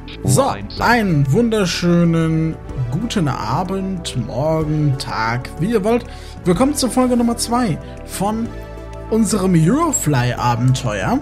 So, einen wunderschönen guten Abend, Morgen, Tag, wie ihr wollt. Willkommen zur Folge Nummer 2 von unserem Eurofly-Abenteuer.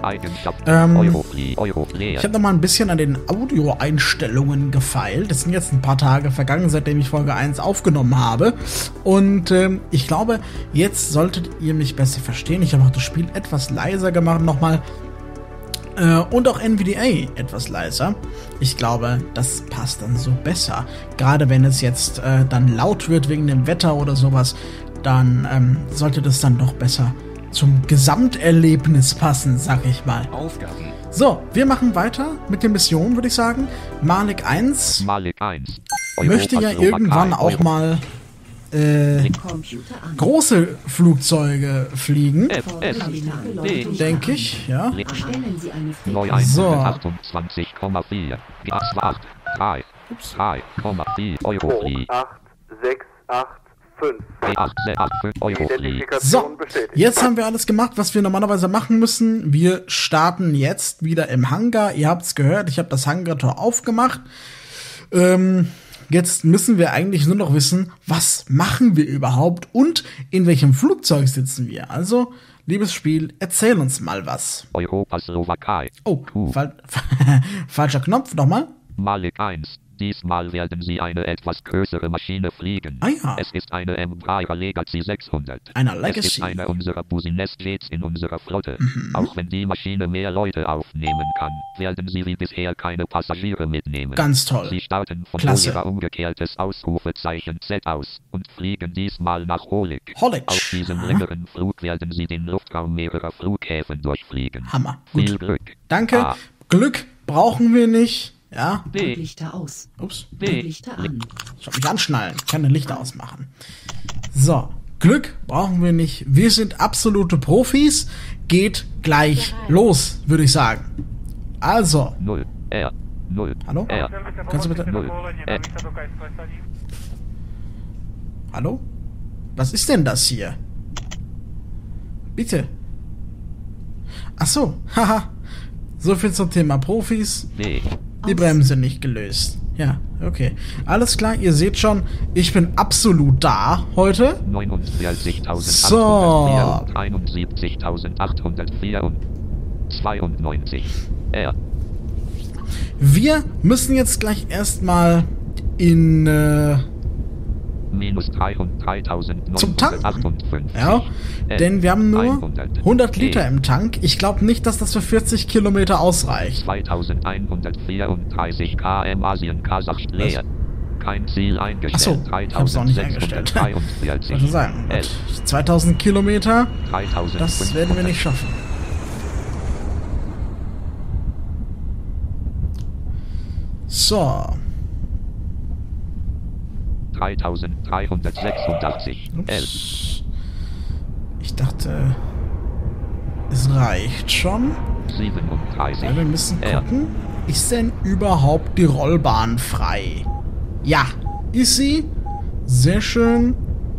Ich habe noch mal ein bisschen an den Audioeinstellungen gefeilt. Es sind jetzt ein paar Tage vergangen, seitdem ich Folge 1 aufgenommen habe. Und ich glaube, jetzt solltet ihr mich besser verstehen. Ich habe auch das Spiel etwas leiser gemacht nochmal. Und auch NVDA etwas leiser. Ich glaube, das passt dann so besser. Gerade wenn es jetzt dann laut wird wegen dem Wetter oder sowas, dann sollte das dann doch besser zum Gesamterlebnis passen, sag ich mal. Aufgaben. So, wir machen weiter mit der Mission, würde ich sagen. Malik 1 möchte ja irgendwann auch mal große Flugzeuge fliegen, denke ich, ja. So. 28,4 3,4 Euro. 86885. So, jetzt haben wir alles gemacht, was wir normalerweise machen müssen. Wir starten jetzt wieder im Hangar. Ihr habt's gehört, ich habe das Hangartor aufgemacht. Jetzt müssen wir eigentlich nur noch wissen, was machen wir überhaupt und in welchem Flugzeug sitzen wir. Also, liebes Spiel, erzähl uns mal was. Europa, Slowakei. Oh, falscher Knopf, nochmal. Malik 1. Diesmal werden Sie eine etwas größere Maschine fliegen. Ah ja. Es ist eine Embraer Legacy 600. Eine Legacy. Es ist eine unserer Business-Jets in unserer Flotte. Auch wenn die Maschine mehr Leute aufnehmen kann, werden Sie wie bisher keine Passagiere mitnehmen. Ganz toll. Sie starten von Klasse. Ihrer umgekehrtes Ausrufezeichen Z aus und fliegen diesmal nach Holik. Holik. Auf diesem längeren Flug werden Sie den Luftraum mehrerer Flughäfen durchfliegen. Hammer. Gut. Viel Glück. Danke. A. Glück brauchen wir nicht. Ja. B. Lichter aus. Ups. B. Lichter an. Ich soll mich anschnallen. Ich kann den Lichter ausmachen. So. Glück brauchen wir nicht. Wir sind absolute Profis. Geht gleich los, würde ich sagen. Also. 0 R 0 Hallo? R. Kannst du bitte... 0 R. Hallo? Was ist denn das hier? Bitte. Ach so. Haha. So viel zum Thema Profis. B. Die Bremse nicht gelöst. Ja, okay. Alles klar, ihr seht schon, ich bin absolut da heute. 49.874, R. Wir müssen jetzt gleich erstmal in Minus 3.958. zum Tanken. Ja, denn wir haben nur 100 Liter im Tank. Ich glaube nicht, dass das für 40 Kilometer ausreicht. 2134 km Asien, Kasachstan leer. Kein Ziel eingestellt. Achso, ich hab's noch nicht eingestellt. Ich wollte sagen, 2000 Kilometer, das werden wir nicht schaffen. So. 3386 L. Ich dachte, es reicht schon. 37 Ja, wir müssen gucken, ist denn überhaupt die Rollbahn frei? Ja, ist sie. Sehr schön.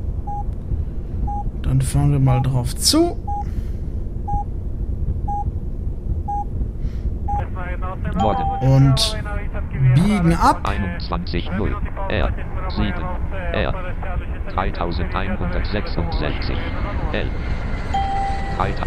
Dann fahren wir mal drauf zu. Norden. Und biegen ab. 21.0 R 7 R 3166 L 3000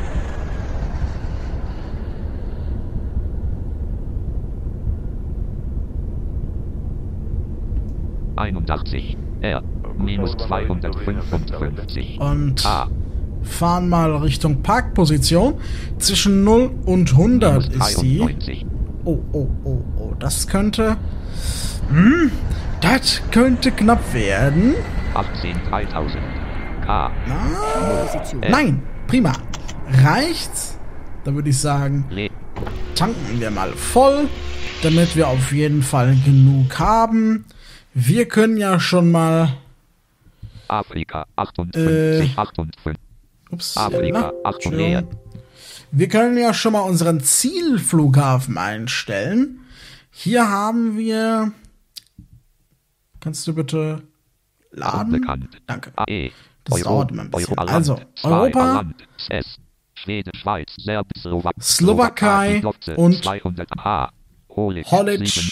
81 R minus 255 Und A fahren mal Richtung Parkposition. Zwischen 0 und 100 minus ist sie. 93 Oh, oh, oh, oh. Das könnte... das könnte knapp werden. 18 3000 K Nein, prima. Reicht's? Da würde ich sagen, Le tanken wir mal voll, damit wir auf jeden Fall genug haben. Wir können ja schon mal... Afrika 58 58 Ups, Afrika 8 leer. Wir können ja schon mal unseren Zielflughafen einstellen. Hier haben wir... Kannst du bitte laden? Unbekannt. Danke. AE Das dauert immer ein bisschen. Europaland, Also, zwei Europa, Land, S, Schweden, Schweiz, Serbien, Slowakei und 200 H, Hollitsch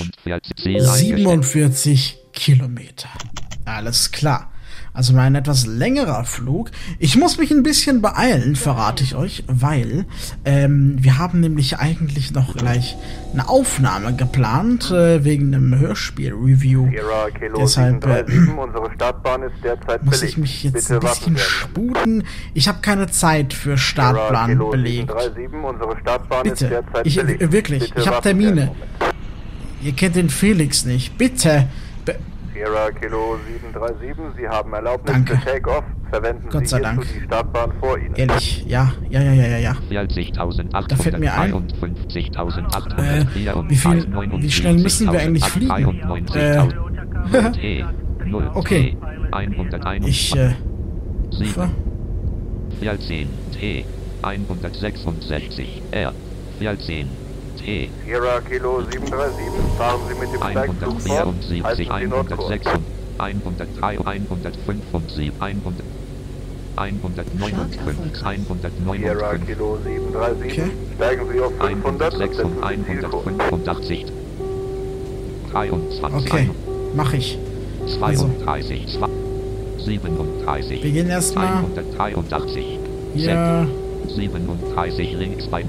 47 Kilometer. Alles klar. Also mal ein etwas längerer Flug. Ich muss mich ein bisschen beeilen, verrate ich euch, weil wir haben nämlich eigentlich noch gleich eine Aufnahme geplant, wegen einem Hörspiel-Review. Deshalb unsere Startbahn ist derzeit muss ich mich jetzt ein bisschen sputen. Ich habe keine Zeit für Startplan belegt. Bitte, wirklich, ich habe Termine. Ihr kennt den Felix nicht. Bitte. Sierra Kilo 737, Sie haben Erlaubnis Danke. für Take-Off. Verwenden Gott sei Sie Dank. hierzu die Startbahn vor Ihnen. Ehrlich, ja. Da fällt mir ein. Wie schnell müssen wir eigentlich fliegen? Okay. Ich, rufe. 14 T 166 R 14 T Sierra Kilo 737, fahren Sie mit dem Steigflug fort. 174 106 103 175 159 Sierra 159 Kilo 737, Okay. steigen Sie auf 500 und 106 setzen Sie Zielkurs. 185 23 Okay, mach ich. Also. 32 37 Wir gehen erstmal 183 hier. 37 links bei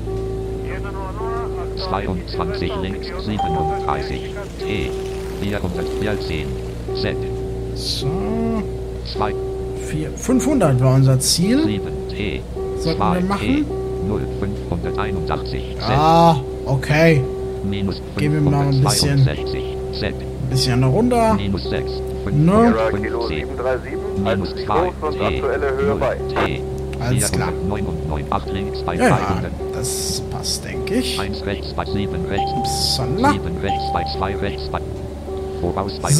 22 links 37 T 414 Z So. 2 500 war unser Ziel. 7 T Sollten 2 wir T machen? 0581 Z Ah, okay. minus Gehen wir mal ein bisschen. 562 Z Ein bisschen runter. minus 6 Ne? Sierra Kilo 510 737, minus halten Sie 2 Kurs und T aktuelle Höhe 0 bei. T Alles klar. 499 8 links bei Ja, 300 das passt, denke ich. 1 rechts bei 7 rechts Upsala. 7 rechts bei 2 rechts bei voraus bei So.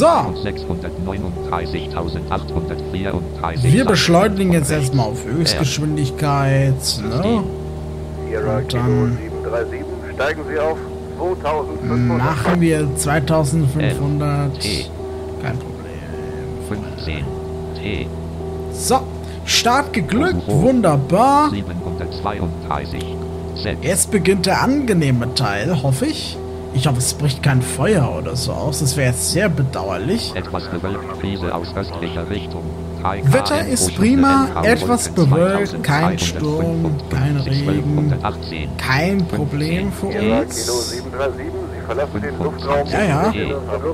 639.834. Wir beschleunigen jetzt erstmal auf Höchstgeschwindigkeit. Ne? Sierra Und Kilo dann 737, steigen Sie auf 2500. machen wir 2500. T. Kein Problem. 15 T So, Start geglückt. Wunderbar. 732 Z Jetzt beginnt der angenehme Teil, hoffe ich. Ich hoffe, es bricht kein Feuer oder so aus. Das wäre jetzt sehr bedauerlich. etwas bewölkt, Krise aus östlicher Richtung. 3 Wetter km ist pro prima, Stunde, etwas bewölkt, kein Sturm, kein Regen. 1218 Kein Problem für Sierra Kilo uns. 737, Sie verlassen den Luftraum. Ja, ja. T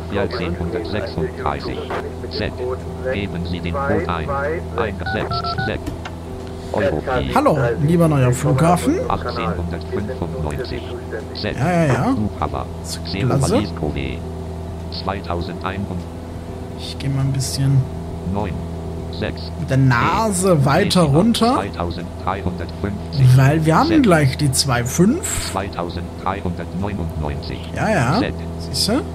1436 Z geben Sie den Code ein. Eingesetzt Z Europay Hallo, lieber neuer Flughafen. 1895 Z Ja. Flughaber Klasse. Seoul-Kobe 2109 Ich gehe mal ein bisschen 6 mit der Nase weiter runter, 2350 weil wir haben gleich die 2,5. 2399 Ja. Z Siehst du?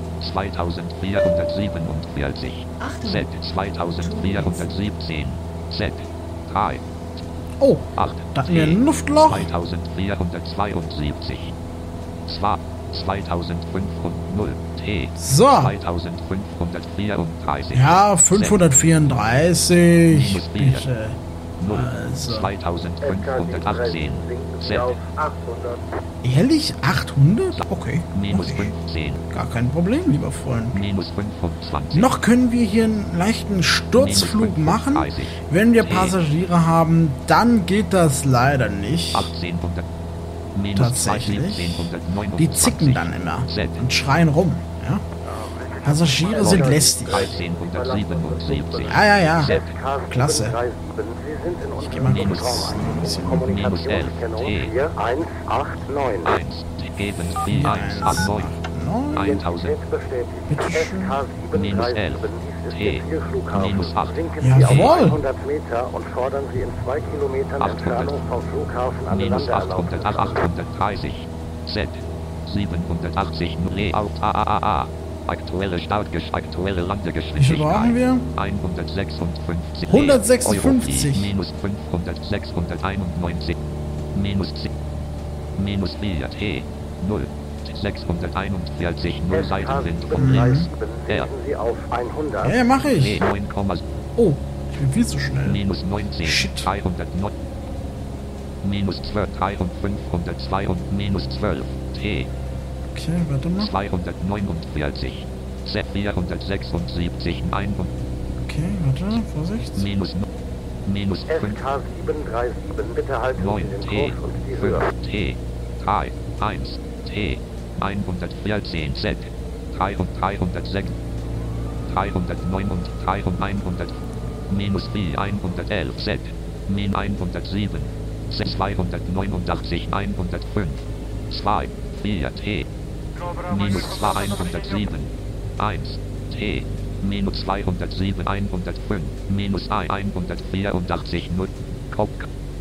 2447 Z 2417 Z 3 Oh, 8 da hatten wir ein Luftloch. 2472 2 2500 T So. 2534 Ja, 534. Minus 4. Bitte. 0 Also. 2518 Z Ehrlich? 800? Okay. minus Okay. 15 Gar kein Problem, lieber Freund. minus 25 Noch können wir hier einen leichten Sturzflug machen. 35. Wenn wir Passagiere haben, dann geht das leider nicht. 1800 minus Tatsächlich. 1729 Die zicken dann immer Z und schreien rum. Ja? Passagiere sind lästig. 1377 Ja. Z Klasse. Ich gehe mal minus kurz ein bisschen minus 11 T 4189. 1 geben 4189 1000 Bitteschön. minus 11 T minus 8 Jawohl. 100 Meter und fordern Sie in 2 Kilometern 800. Entfernung vom Flughafen eine minus Landeerlaubnis. 830 Z 780 Layout AAA aktuelle aktuelle Wie Landegeschwindigkeit viel brauchen wir? 156 156. Euro, minus 500 691 minus 10 minus 4 T 0 641 0 Seitenwind von links R Sie auf 100. Ja, mache ich. T 9, Oh, ich bin viel zu schnell. minus 19 Shit. 309 minus 12 3 und 502 und minus 12 T Okay, warte mal. 249. 476. 100. Okay, warte, Vorsicht. Minus 5. SK737, bitte halten 9 Sie den T. Kurs und die 5 Höhe. T. 3 1 T. 114 Z. 306. 309 und 300. Minus B 111 Z. Min 107. 289 105. 2 4 T. Minus 2 107. 1 T. Minus 207 105. Minus I 184 0. Kopf.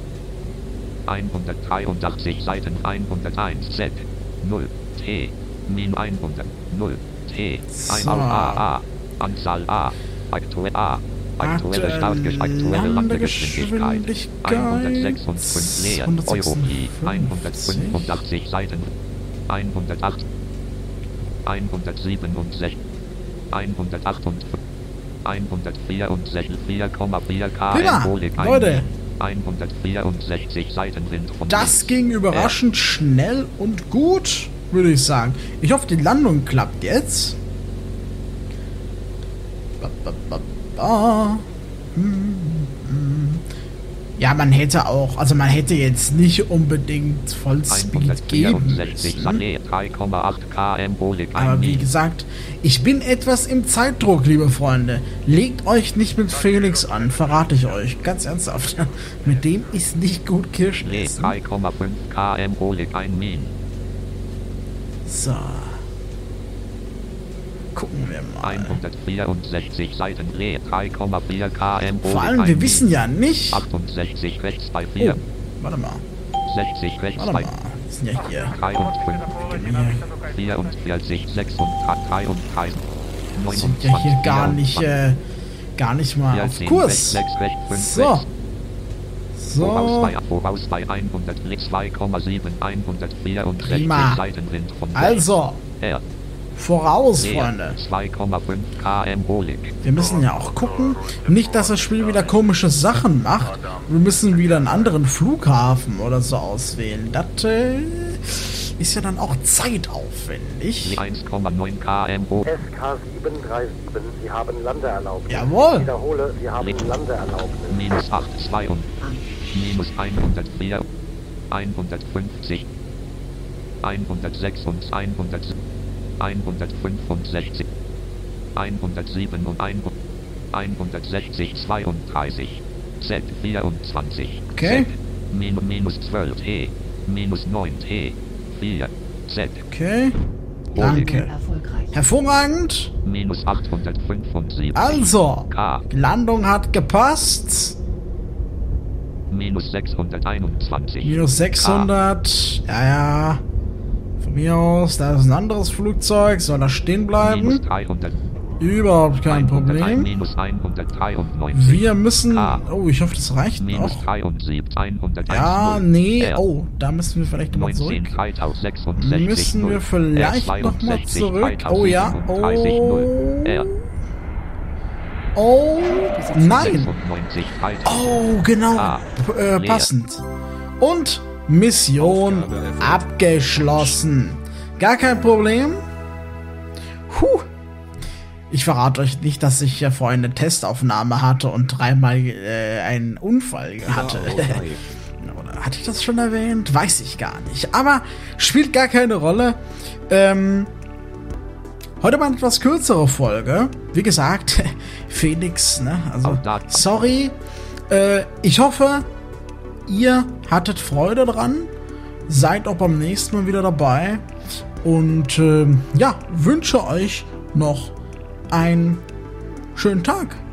183 Seiten 101 Z. 0 T. Min 100. 0 T. Einmal A. Anzahl A. Aktuelle A. Aktuelle Landegeschwindigkeit 156 leer. Europie 185 Seiten 108 167 108 164,4 km Leute, 164 Seiten Wind von das ging überraschend schnell und gut, würde ich sagen. Ich hoffe, die Landung klappt jetzt. Ja, man hätte auch, also man hätte jetzt nicht unbedingt Vollspeed geben müssen. 3,8 km Aber wie gesagt, ich bin etwas im Zeitdruck, liebe Freunde. Legt euch nicht mit Felix an, verrate ich euch. Ganz ernsthaft. Mit dem ist nicht gut Kirschen essen. 3,5 km ein Min. So. Gucken wir mal. 164 Seiten leer, 3,4 km. Vor allem, wir wissen ja nicht. 68 rechts bei 4. Oh, warte mal. 60 rechts Warte bei mal. Wir sind ja hier. 53, 44, 36, 33, Wir sind ja hier gar nicht mal auf Kurs. So. Voraus bei 102,7, 164 Prima. Seiten Wind von Also, R. voraus, Freunde. 2,5 km Holig. Wir müssen ja auch gucken, nicht, dass das Spiel wieder komische Sachen macht. Wir müssen wieder einen anderen Flughafen oder so auswählen. Das ist ja dann auch zeitaufwendig. 1,9 km Holig. SK737, Sie haben Landeerlaubnis. Jawohl. Ich wiederhole, Sie haben Landeerlaubnis. Minus 8, 2 und minus 104, 150, 106 und 165, 107 und 160, 32, Z 24, Okay. Z, minus 12 T, minus 9 T, 4, Z, Okay. Danke. Hervorragend. minus 875, Also, K, die Landung hat gepasst. minus 621, Minus 600. Ja. Von mir aus, da ist ein anderes Flugzeug. Soll da stehen bleiben? minus 300, Überhaupt kein 101, Problem. minus 193, Wir müssen... K. Oh, ich hoffe, das reicht minus noch. 73, 101, Ja, 0, nee. R, Oh, da müssen wir vielleicht nochmal 19, zurück. 3066, Müssen 0, wir vielleicht R, nochmal 62, zurück? Oh ja. 3037, 0, R, Oh. Nein. 96, 3000, Oh, genau. leer. Passend. Und Mission abgeschlossen. Gar kein Problem. Ich verrate euch nicht, dass ich ja vorhin eine Testaufnahme hatte und dreimal einen Unfall hatte. Oder hatte ich das schon erwähnt? Weiß ich gar nicht. Aber spielt gar keine Rolle. Heute mal eine etwas kürzere Folge. Wie gesagt, Felix, ne? Also, sorry. Ich hoffe, ihr hattet Freude dran. Seid auch beim nächsten Mal wieder dabei. Und ja, wünsche euch noch einen schönen Tag.